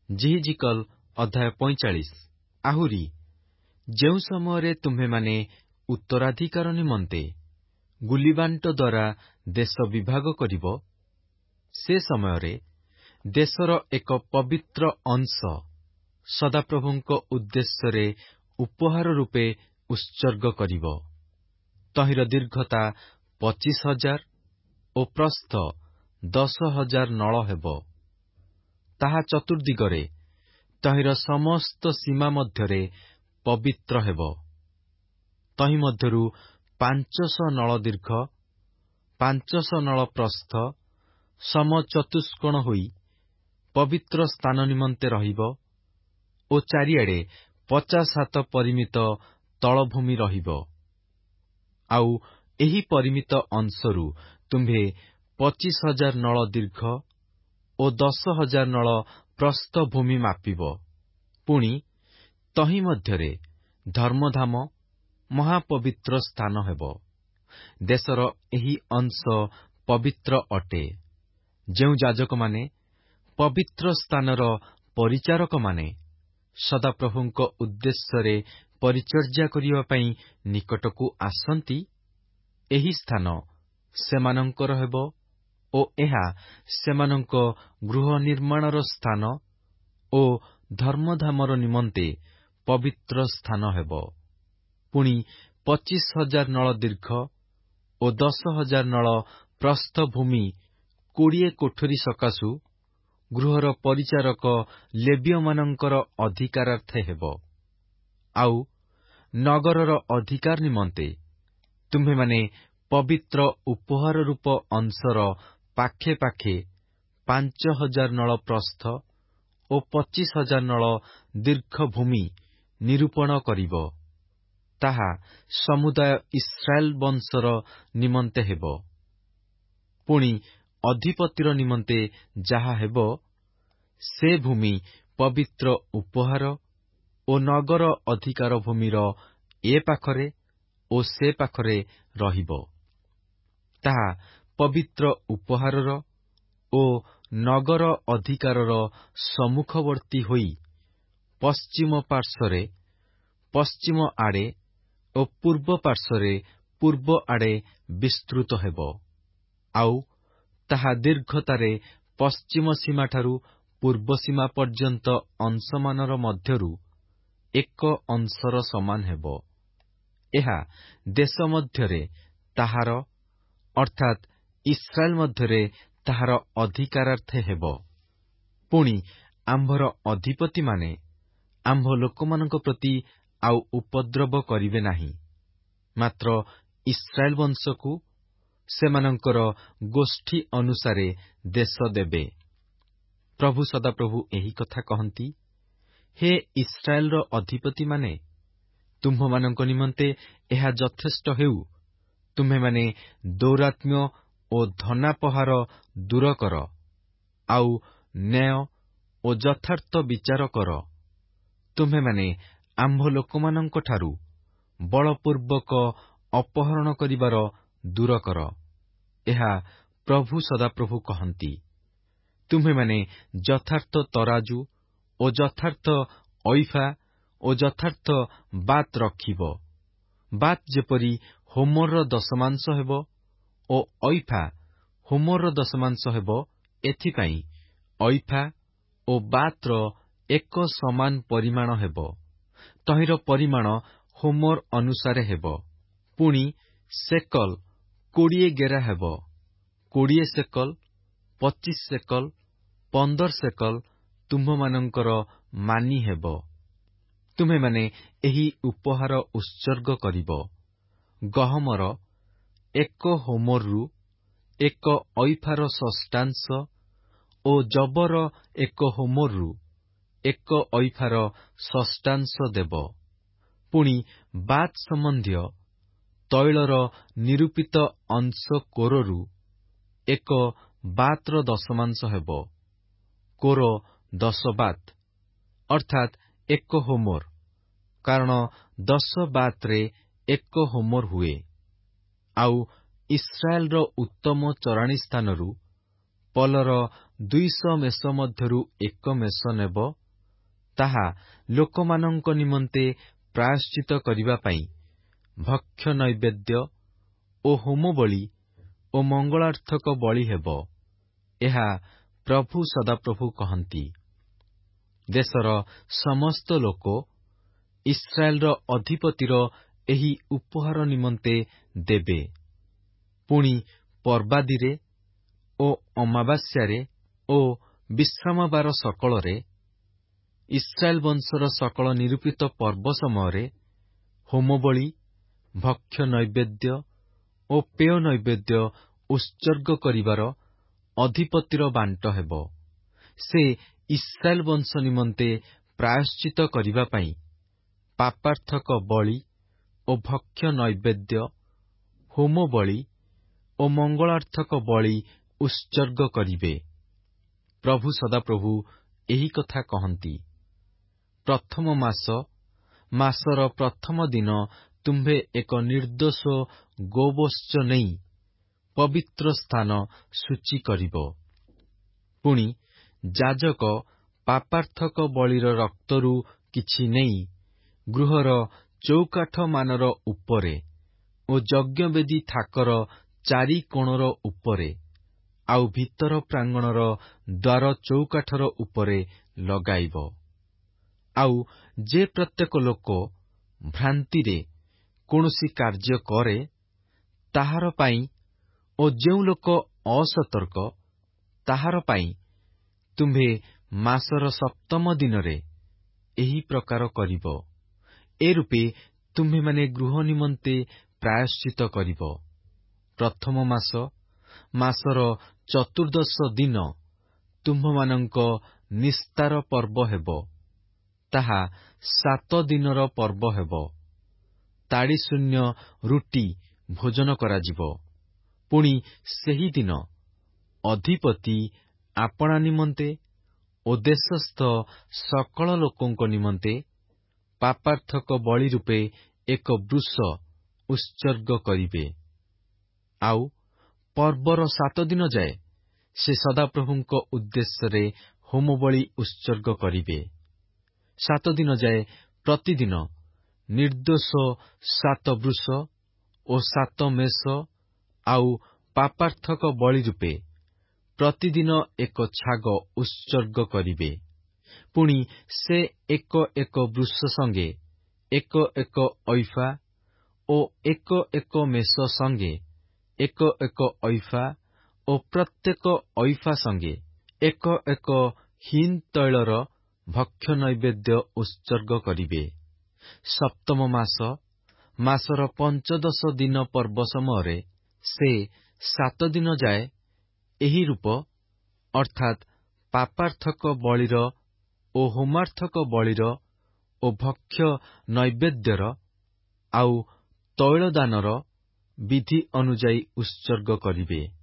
ଜିହିଜିକଲ୍ ଅଧ୍ୟାୟ 45। ଆହୁରି ଯେଉଁ ସମୟରେ ତୁମ୍ଭେମାନେ ଉତ୍ତରାଧିକାର ନିମନ୍ତେ ଗୁଲିବାଣ୍ଟ ଦ୍ୱାରା ଦେଶ ବିଭାଗ କରିବ, ସେ ସମୟରେ ଦେଶର ଏକ ପବିତ୍ର ଅଂଶ ସଦାପ୍ରଭୁଙ୍କ ଉଦ୍ଦେଶ୍ୟରେ ଉପହାର ରୂପେ ଉତ୍ସର୍ଗ କରିବ। ତହିଁର ଦୀର୍ଘତା 25,000 ଓ ପ୍ରସ୍ଥ 10,000 ନଳ ହେବ। ତାହା ଚତୁର୍ଦ୍ଦିଗରେ ତହିଁର ସମସ୍ତ ସୀମା ମଧ୍ୟରେ ପବିତ୍ର ହେବ। ତହିଁ ମଧ୍ୟରୁ 500 ନଳ ଦୀର୍ଘ, 500 ନଳ ପ୍ରସ୍ଥ, ସମଚତୁଷ୍କୋଣ ହୋଇ ପବିତ୍ର ସ୍ଥାନ ନିମନ୍ତେ ରହିବ ଓ ଚାରିଆଡ଼େ 50 ହାତ ପରିମିତ ତଳଭୂମି ରହିବ। ଆଉ ଏହି ପରିମିତ ଅଂଶରୁ ତୁମ୍ଭେ 25,000 ନଳ ଦୀର୍ଘ ଓ 10,000 ନଳ ପ୍ରସ୍ଥ ଭୂମି ମାପିବ। ପୁଣି ତହିଁ ମଧ୍ୟରେ ଧର୍ମଧାମ ମହାପବିତ୍ର ସ୍ଥାନ ହେବ। ଦେଶର ଏହି ଅଂଶ ପବିତ୍ର ଅଟେ। ଯେଉଁ ଯାଜକମାନେ ପବିତ୍ର ସ୍ଥାନର ପରିଚାରକମାନେ ସଦାପ୍ରଭୁଙ୍କ ଉଦ୍ଦେଶ୍ୟରେ ପରିଚର୍ଯ୍ୟା କରିବା ପାଇଁ ନିକଟକୁ ଆସନ୍ତି, ଏହି ସ୍ଥାନ ସେମାନଙ୍କର ହେବ ଓ ଏହା ସେମାନଙ୍କ ଗୃହ ନିର୍ମାଣର ସ୍ଥାନ ଓ ଧର୍ମଧାମର ନିମନ୍ତେ ପବିତ୍ର ସ୍ଥାନ ହେବ। ପୁଣି 25,000 ନଳ ଦୀର୍ଘ ଓ 10,000 ନଳ ପ୍ରସ୍ଥ ଭୂମି 20 କୋଠରୀ ସକାଶୁ ଗୃହର ପରିଚାରକ ଲେବୀୟମାନଙ୍କର ଅଧିକାରାର୍ଥେ ହେବ। ଆଉ ନଗରର ଅଧିକାର ନିମନ୍ତେ ତୁମ୍ଭେମାନେ ପବିତ୍ର ଉପହାର ରୂପ ଅଂଶର ପାଖେ ପାଖେ 5,000 ନଳ ପ୍ରସ୍ଥ ଓ 25,000 ନଳ ଦୀର୍ଘ ଭୂମି ନିରୂପଣ କରିବ। ତାହା ସମୁଦାୟ ଇସ୍ରାଏଲ ବଂଶର ନିମନ୍ତେ ହେବ। ପୁଣି ଅଧିପତିର ନିମନ୍ତେ ଯାହା ହେବ, ସେ ଭୂମି ପବିତ୍ର ଉପହାର ଓ ନଗର ଅଧିକାର ଭୂମିର ଏ ପାଖରେ ଓ ସେ ପାଖରେ ରହିବ। ତାହା ପବିତ୍ର ଉପହାରର ଓ ନଗର ଅଧିକାରର ସମ୍ମୁଖବର୍ତ୍ତୀ ହୋଇ ପଶ୍ଚିମ ପାର୍ଶ୍ୱରେ ପଶ୍ଚିମ ଆଡ଼େ ଓ ପୂର୍ବ ପାର୍ଶ୍ୱରେ ପୂର୍ବ ଆଡ଼େ ବିସ୍ତୃତ ହେବ। ଆଉ ତାହା ଦୀର୍ଘତାରେ ପଶ୍ଚିମ ସୀମାଠାରୁ ପୂର୍ବ ସୀମା ପର୍ଯ୍ୟନ୍ତ ଅଂଶମାନର ମଧ୍ୟରୁ ଏକ ଅଂଶର ସମାନ ହେବ। ଏହା ଦେଶ ମଧ୍ୟରେ ତାହାର ଅର୍ଥାତ୍ ଇସ୍ରାଏଲ ମଧ୍ୟରେ ତାହାର ଅଧିକାରାର୍ଥେ ହେବ। ପୁଣି ଆମ୍ଭର ଅଧିପତିମାନେ ଆମ୍ଭ ଲୋକମାନଙ୍କ ପ୍ରତି ଆଉ ଉପଦ୍ରବ କରିବେ ନାହିଁ, ମାତ୍ର ଇସ୍ରାଏଲ ବଂଶକୁ ସେମାନଙ୍କର ଗୋଷ୍ଠୀ ଅନୁସାରେ ଦେଶ ଦେବେ। ପ୍ରଭୁ ସଦାପ୍ରଭୁ ଏହି କଥା କହନ୍ତି। ହେ ଇସ୍ରାଏଲର ଅଧିପତିମାନେ, ତୁମ୍ଭମାନଙ୍କ ନିମନ୍ତେ ଏହା ଯଥେଷ୍ଟ ହେଉ। ତୁମ୍ଭେମାନେ ଦୌରାତ୍ମ୍ୟ ଓ ଧନାପହାର ଦୂର କର, ଆଉ ନ୍ୟାୟ ଓ ଯଥାର୍ଥ ବିଚାର କର। ତୁମ୍ଭେମାନେ ଆମ୍ଭ ଲୋକମାନଙ୍କଠାରୁ ବଳପୂର୍ବକ ଅପହରଣ କରିବାର ଦୂର କର। ଏହା ପ୍ରଭୁ ସଦାପ୍ରଭୁ କହନ୍ତି। ତୁମ୍ଭେମାନେ ଯଥାର୍ଥ ତରାଜୁ ଓ ଯଥାର୍ଥ ଅଇଫା ଓ ଯଥାର୍ଥ ବାତ୍ ରଖିବ। ବାତ୍ ଯେପରି ହୋମରର ଦଶମାଂଶ ହେବ ଓ ଅଇଫା ହୋମରର ଦଶମାଂଶ ହେବ, ଏଥିପାଇଁ ଅଇଫା ଓ ବାତ୍ର ଏକ ସମାନ ପରିମାଣ ହେବ। ତହିଁର ପରିମାଣ ହୋମର ଅନୁସାରେ ହେବ। ପୁଣି ସେକଲ 20 ଗେରା ହେବ। 20 ସେକଲ, 25 ସେକଲ, 15 ସେକଲ ତୁମ୍ଭମାନଙ୍କର ମାନି ହେବ। ତୁମ୍ଭେମାନେ ଏହି ଉପହାର ଉତ୍ସର୍ଗ କରିବ। ଗହମର 1 ହୋମରରୁ 1 ଅଇଫାର ଷଷ୍ଠାଂଶ ଓ ଯବର 1 ହୋମରରୁ 1 ଅଇଫାର ଷଷ୍ଠାଂଶ ଦେବ। ପୁଣି ବାତ୍ ସମ୍ବନ୍ଧୀୟ ତୈଳର ନିରୂପିତ ଅଂଶ କୋରରୁ 1 ବାତ୍ର ଦଶମାଂଶ ହେବ। କୋର 10 ବାତ୍, ଅର୍ଥାତ୍ 1 ହୋମର, କାରଣ 10 ବାତ୍ରେ 1 ହୋମର ହୁଏ। ଆଉ ଇସ୍ରାଏଲର ଉତ୍ତମ ଚରାଣୀ ସ୍ଥାନରୁ ପଲର 200 ମେଷ ମଧ୍ୟରୁ 1 ମେଷ ନେବ, ତାହା ଲୋକମାନଙ୍କ ନିମନ୍ତେ ପ୍ରାୟଶ୍ଚିତ କରିବା ପାଇଁ ଭକ୍ଷ୍ୟ ନୈବେଦ୍ୟ ଓ ହୋମବଳି ଓ ମଙ୍ଗଳାର୍ଥକ ବଳି ହେବ। ଏହା ପ୍ରଭୁ ସଦାପ୍ରଭୁ କହନ୍ତି। ଦେଶର ସମସ୍ତ ଲୋକ ଇସ୍ରାଏଲର ଅଧିପତିର ଏହି ଉପହାର ନିମନ୍ତେ ଦେବେ। ପୁଣି ପର୍ବାଦିରେ ଓ ଅମାବାସ୍ୟାରେ ଓ ବିଶ୍ରାମବାର ସକଳରେ, ଇସ୍ରାଏଲ ବଂଶର ସକଳ ନିରୂପିତ ପର୍ବ ସମୟରେ ହୋମବଳି, ଭକ୍ଷ୍ୟ ନୈବେଦ୍ୟ ଓ ପେୟ ନୈବେଦ୍ୟ ଉତ୍ସର୍ଗ କରିବାର ଅଧିପତିର ବାଣ୍ଟ ହେବ। ସେ ଇସ୍ରାଏଲ ବଂଶ ନିମନ୍ତେ ପ୍ରାୟଶ୍ଚିତ କରିବା ପାଇଁ ପାପାର୍ଥକ ବଳି ଓ ଭକ୍ଷ୍ୟ ନୈବେଦ୍ୟ, ହୋମବଳି ଓ ମଙ୍ଗଳାର୍ଥକ ବଳି ଉତ୍ସର୍ଗ କରିବେ। ପ୍ରଭୁ ସଦାପ୍ରଭୁ ଏହି କଥା କହନ୍ତି। ପ୍ରଥମ ମାସର ପ୍ରଥମ ଦିନ ତୁମ୍ଭେ ଏକ ନିର୍ଦ୍ଦୋଷ ଗୋବତ୍ସ ନେଇ ପବିତ୍ର ସ୍ଥାନ ଶୁଚି କରିବ। ପୁଣି ଯାଜକ ପାପାର୍ଥକ ବଳିର ରକ୍ତରୁ କିଛି ନେଇ ଗୃହର ଚୌକାଠମାନର ଉପରେ ଓ ଯଜ୍ଞବେଦୀ ଥାକର ଚାରି କୋଣର ଉପରେ ଆଉ ଭିତର ପ୍ରାଙ୍ଗଣର ଦ୍ୱାର ଚୌକାଠର ଉପରେ ଲଗାଇବ। ଆଉ ଯେ ପ୍ରତ୍ୟେକ ଲୋକ ଭ୍ରାନ୍ତିରେ କୌଣସି କାର୍ଯ୍ୟ କରେ, ତାହାର ପାଇଁ ଓ ଯେଉଁ ଲୋକ ଅସତର୍କ, ତାହାର ପାଇଁ ତୁମ୍ଭେ ମାସର ସପ୍ତମ ଦିନରେ ଏହି ପ୍ରକାର କରିବ। ଏ ରୂପେ ତୁମ୍ଭେମାନେ ଗୃହ ନିମନ୍ତେ ପ୍ରାୟଶ୍ଚିତ କରିବ। ପ୍ରଥମ ମାସର ଚତୁର୍ଦ୍ଦଶ ଦିନ ତୁମ୍ଭମାନଙ୍କ ନିସ୍ତାର ପର୍ବ ହେବ। ତାହା 7 ଦିନର ପର୍ବ ହେବ। ତାଡ଼ିଶୂନ୍ୟ ରୁଟି ଭୋଜନ କରାଯିବ। ପୁଣି ସେହିଦିନ ଅଧିପତି ଆପଣା ନିମନ୍ତେ ଓ ଦେଶସ୍ଥ ସକଳ ଲୋକଙ୍କ ନିମନ୍ତେ ପାପାର୍ଥକ ବଳି ରୂପେ ଏକ ବୃଷ ଉତ୍ସର୍ଗ କରିବେ। ଆଉ ପର୍ବର 7 ଦିନ ଯାଏ ସେ ସଦାପ୍ରଭୁଙ୍କ ଉଦ୍ଦେଶ୍ୟରେ ହୋମବଳି ଉତ୍ସର୍ଗ କରିବେ। 7 ଦିନ ଯାଏ ପ୍ରତିଦିନ ନିର୍ଦ୍ଦୋଷ 7 ବୃଷ ଓ 7 ମେଷ ଆଉ ପାପାର୍ଥକ ବଳି ରୂପେ ପ୍ରତିଦିନ ଏକ ଛାଗ ଉତ୍ସର୍ଗ କରିବେ। ପୁଣି ସେ ଏକ ବୃଷ ସଙ୍ଗେ ଏକ ଐଫା ଓ ଏକ ମେଷ ସଙ୍ଗେ ଏକ ଐଫା ଓ ପ୍ରତ୍ୟେକ ଐଫା ସଙ୍ଗେ ଏକ ହିନ୍ ତୈଳର ଭକ୍ଷ୍ୟ ନୈବେଦ୍ୟ ଉତ୍ସର୍ଗ କରିବେ। ସପ୍ତମ ମାସର 15 ଦିନ ପର୍ବ ସମୟରେ ସେ 7 ଦିନ ଯାଏ ଏହି ରୂପ ଅର୍ଥାତ୍ ପାପାର୍ଥକ ବଳିର ଓ ହୋମାର୍ଥକ ବଳିର ଓ ଭକ୍ଷ୍ୟ ନୈବେଦ୍ୟର ଆଉ ତୈଳଦାନର ବିଧି ଅନୁଯାୟୀ ଉତ୍ସର୍ଗ କରିବେ।